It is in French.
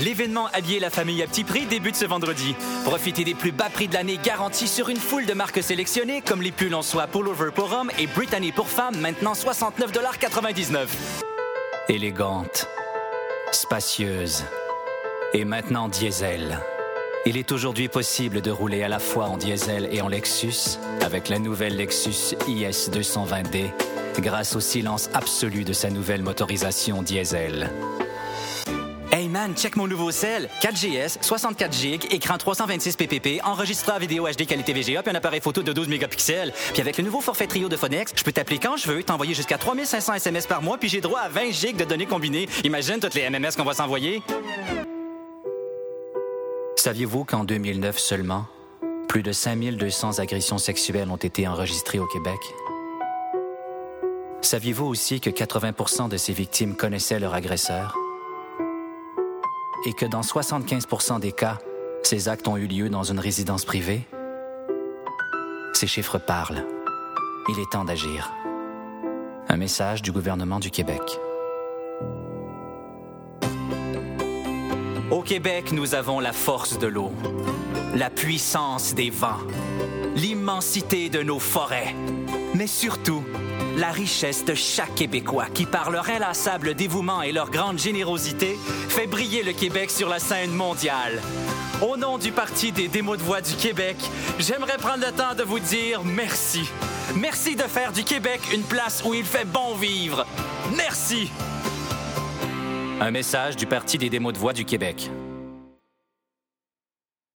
L'événement Habiller la famille à petit prix débute ce vendredi. Profitez des plus bas prix de l'année garantis sur une foule de marques sélectionnées comme les pulls en soie Pullover pour hommes et Brittany pour femmes, maintenant 69,99 $. Élégante, spacieuse et maintenant diesel. Il est aujourd'hui possible de rouler à la fois en diesel et en Lexus avec la nouvelle Lexus IS 220D grâce au silence absolu de sa nouvelle motorisation diesel. Hey man, check mon nouveau cell. 4GS, 64 GB, écran 326 ppp, enregistreur vidéo HD qualité VGA, puis un appareil photo de 12 mégapixels. Puis avec le nouveau forfait trio de Phonex, je peux t'appeler quand je veux, t'envoyer jusqu'à 3500 SMS par mois, puis j'ai droit à 20 GB de données combinées. Imagine toutes les MMS qu'on va s'envoyer. Saviez-vous qu'en 2009 seulement, plus de 5200 agressions sexuelles ont été enregistrées au Québec? Saviez-vous aussi que 80% de ces victimes connaissaient leur agresseur? Et que dans 75% des cas, ces actes ont eu lieu dans une résidence privée? Ces chiffres parlent. Il est temps d'agir. Un message du gouvernement du Québec. Au Québec, nous avons la force de l'eau, la puissance des vents, l'immensité de nos forêts, mais surtout, la richesse de chaque Québécois qui, par leur inlassable dévouement et leur grande générosité, fait briller le Québec sur la scène mondiale. Au nom du Parti des démos de voix du Québec, j'aimerais prendre le temps de vous dire merci. Merci de faire du Québec une place où il fait bon vivre. Merci! Un message du Parti des démos de voix du Québec.